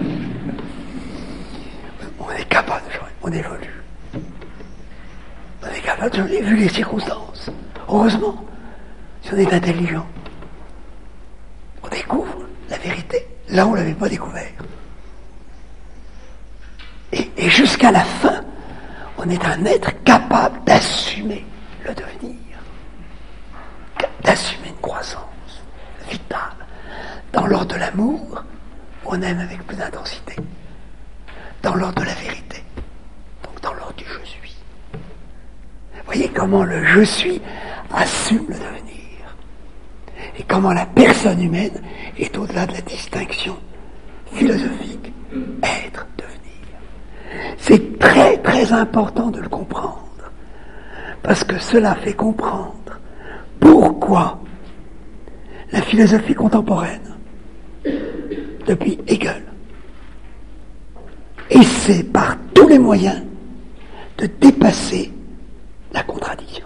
On est capable de changer, on évolue. On est capable de changer, vu les circonstances. Heureusement, si on est intelligent, on découvre la vérité. Là, on ne l'avait pas découvert. Et jusqu'à la fin, On est un être capable d'assumer le devenir, d'assumer une croissance vitale. Dans l'ordre de l'amour, on aime avec plus d'intensité. Dans l'ordre de la vérité, donc dans l'ordre du je suis. Vous voyez comment le je suis assume le devenir. Et comment la personne humaine est au-delà de la distinction philosophique, être, devenir. C'est très très important de le comprendre, parce que cela fait comprendre pourquoi la philosophie contemporaine, depuis Hegel, essaie par tous les moyens de dépasser la contradiction.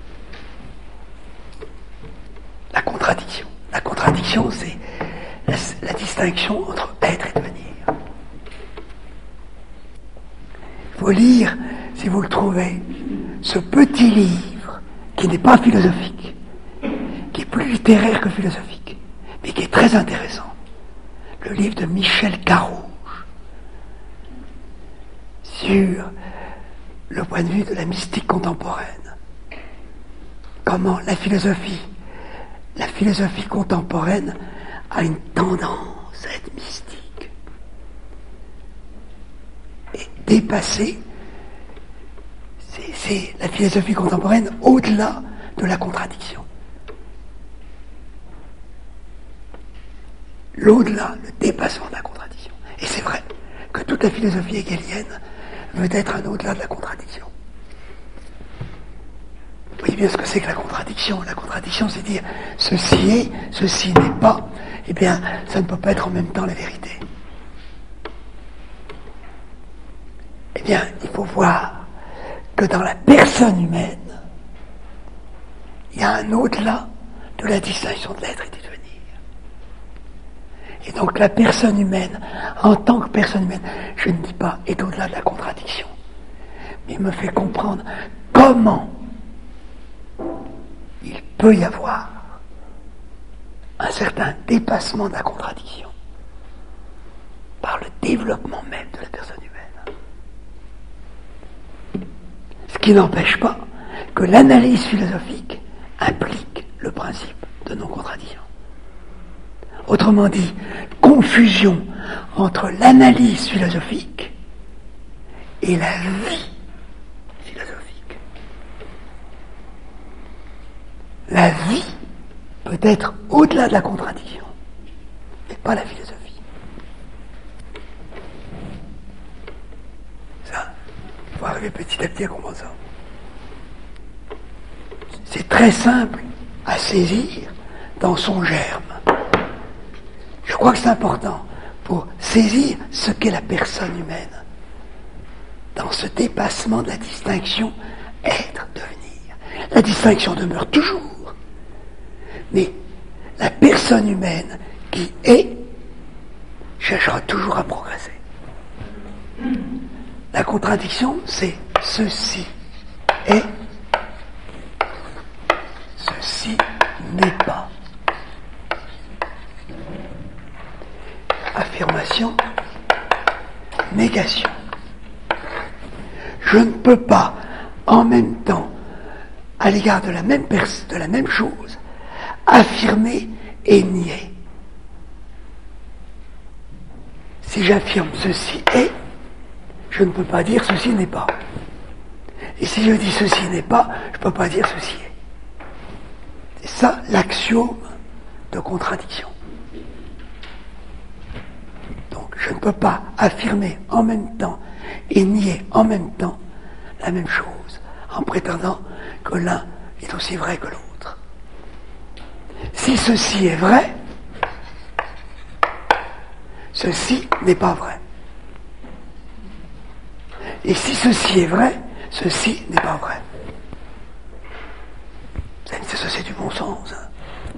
La contradiction. La contradiction, c'est la distinction entre être et devenir. Il faut lire, si vous le trouvez, ce petit livre qui n'est pas philosophique, qui est plus littéraire que philosophique, mais qui est très intéressant. Le livre de Michel Carouge sur le point de vue de la mystique contemporaine. Comment la philosophie contemporaine a une tendance à être mystique et dépasser. C'est la philosophie contemporaine au-delà de la contradiction. L'au-delà, le dépassement de la contradiction. Et c'est vrai que toute la philosophie hegelienne veut être un au-delà de la contradiction. Vous voyez bien ce que c'est que la contradiction. La contradiction, c'est dire ceci est, ceci n'est pas. Eh bien, ça ne peut pas être en même temps la vérité. Eh bien, il faut voir que dans la personne humaine, il y a un au-delà de la distinction de l'être et du devenir. Et donc la personne humaine, en tant que personne humaine, je ne dis pas, est au-delà de la contradiction, mais me fait comprendre comment il peut y avoir un certain dépassement de la contradiction par le développement même de la personne humaine. Ce qui n'empêche pas que l'analyse philosophique implique le principe de non-contradiction. Autrement dit, confusion entre l'analyse philosophique et la vie philosophique. La vie peut être au-delà de la contradiction, mais pas la philosophie. Ça, il faut arriver petit à petit à comprendre ça. C'est très simple à saisir dans son germe. Je crois que c'est important pour saisir ce qu'est la personne humaine dans ce dépassement de la distinction être-devenir. La distinction demeure toujours, mais la personne humaine qui est cherchera toujours à progresser. La contradiction, c'est ceci est, ceci n'est pas. Affirmation, négation. Je ne peux pas, en même temps, à l'égard de la même chose, affirmer et nier. Si j'affirme ceci est, je ne peux pas dire ceci n'est pas. Et si je dis ceci n'est pas, je ne peux pas dire ceci est. C'est ça l'axiome de contradiction. Donc je ne peux pas affirmer en même temps et nier en même temps la même chose en prétendant que l'un est aussi vrai que l'autre. Si ceci est vrai, ceci n'est pas vrai. Et si ceci est vrai, ceci n'est pas vrai. Ça, c'est du bon sens. Hein.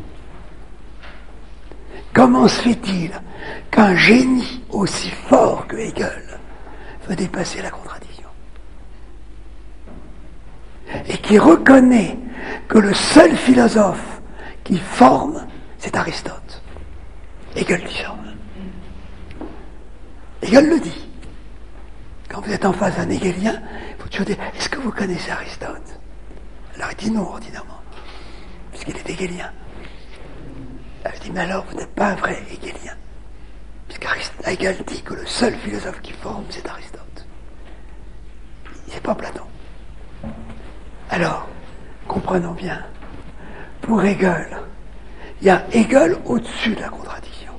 Comment se fait-il qu'un génie aussi fort que Hegel veut dépasser la contradiction et qui reconnaît que le seul philosophe qui forme, c'est Aristote. Hegel dit ça. Hegel le dit. Quand vous êtes en face d'un hégélien, il faut toujours dire, est-ce que vous connaissez Aristote? Alors il dit non, ordinairement, puisqu'il est hégélien. Elle dit, mais alors vous n'êtes pas un vrai hégélien. Puisqu'Hegel dit que le seul philosophe qui forme, c'est Aristote. C'est pas Platon. Alors, comprenons bien, pour Hegel, il y a Hegel au-dessus de la contradiction.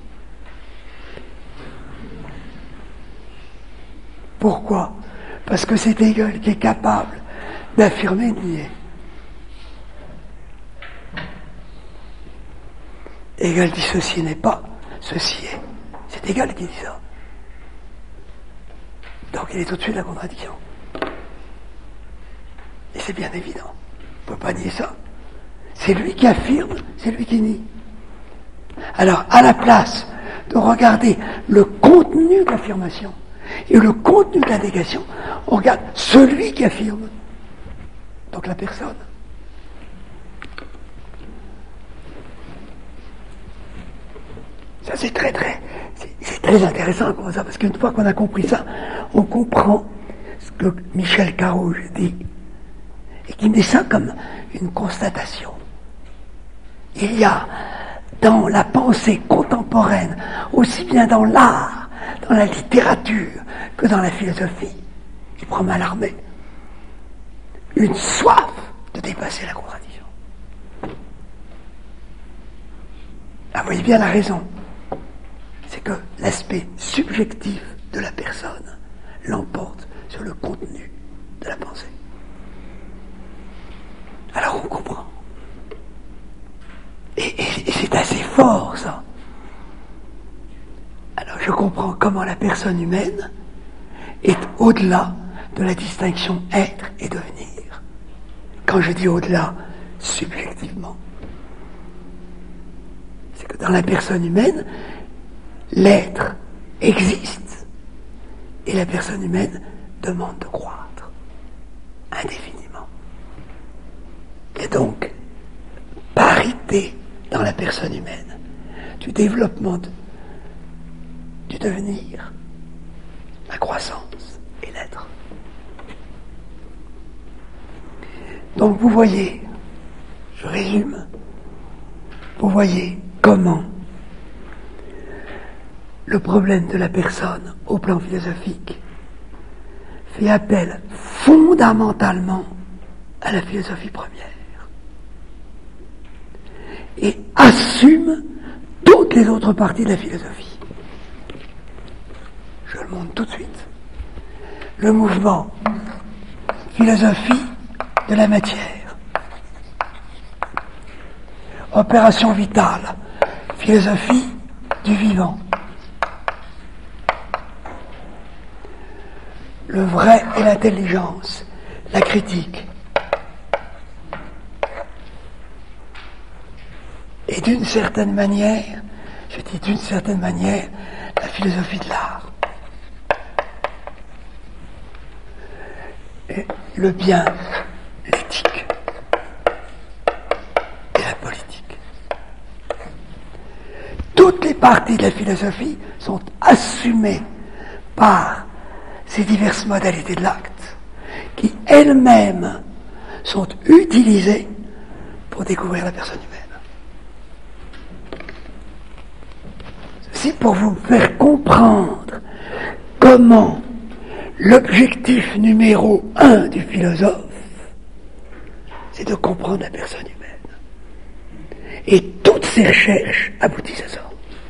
Pourquoi? Parce que c'est Hegel qui est capable d'affirmer de nier. Hegel dit ceci n'est pas, ceci est. C'est Hegel qui dit ça. Donc il est au-dessus de la contradiction. Et c'est bien évident. On ne peut pas nier ça. C'est lui qui affirme, c'est lui qui nie. Alors, à la place de regarder le contenu de l'affirmation et le contenu de la négation, on regarde celui qui affirme. Donc la personne. Ça c'est très intéressant comme ça, parce qu'une fois qu'on a compris ça, on comprend ce que Michel Carouge dit, et qui met ça comme une constatation. Il y a dans la pensée contemporaine, aussi bien dans l'art, dans la littérature, que dans la philosophie, il prend mal armé, une soif de dépasser la contradiction. Ah, vous voyez bien la raison. C'est que l'aspect subjectif de la personne l'emporte sur le contenu de la pensée. Alors on comprend. Et c'est assez fort, ça. Alors je comprends comment la personne humaine est au-delà de la distinction être et devenir. Quand je dis au-delà, subjectivement, c'est que dans la personne humaine, l'être existe et la personne humaine demande de croître indéfiniment. Et donc, parité dans la personne humaine du développement du devenir, la croissance et l'être. Donc vous voyez, je résume, vous voyez comment le problème de la personne au plan philosophique fait appel fondamentalement à la philosophie première et assume toutes les autres parties de la philosophie. Je le montre tout de suite. Le mouvement philosophie de la matière, opération vitale, philosophie du vivant, le vrai et l'intelligence, la critique, et d'une certaine manière, je dis d'une certaine manière, la philosophie de l'art. Et le bien, l'éthique et la politique. Toutes les parties de la philosophie sont assumées par ces diverses modalités de l'acte qui elles-mêmes sont utilisées pour découvrir la personne humaine. Ceci pour vous faire comprendre comment l'objectif numéro 1 du philosophe, c'est de comprendre la personne humaine. Et toutes ces recherches aboutissent à ça.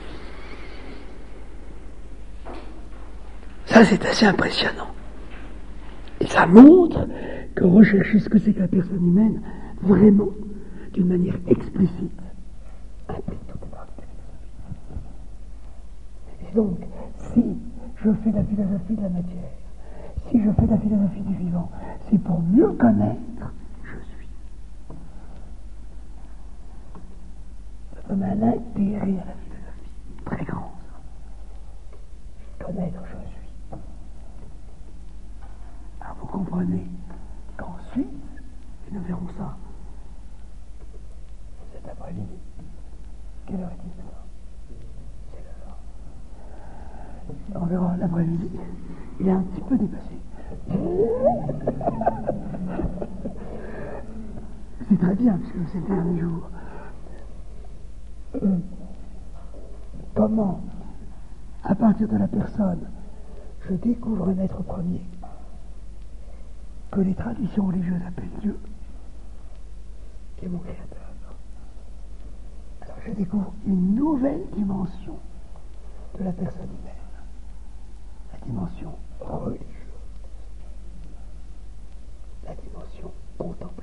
Ça, c'est assez impressionnant. Et ça montre que rechercher ce que c'est que la personne humaine, vraiment, d'une manière explicite, implique toutes les parties de la philosophie. Et donc, si je fais la philosophie de la matière, si je fais la philosophie du vivant, c'est pour mieux connaître je suis. Ça donne un intérêt à la philosophie, très grand. Connaître je suis. Alors vous comprenez qu'ensuite, et nous verrons ça cet après-midi, quelle heure est-il maintenant? C'est l'heure. On verra l'après-midi. il est un petit peu dépassé. C'est très bien, puisque c'est le dernier jour. Comment, à partir de la personne, je découvre un être premier que les traditions religieuses appellent Dieu, qui est mon créateur. Alors je découvre une nouvelle dimension de la personne humaine, la dimension religieuse, la dimension contemplative.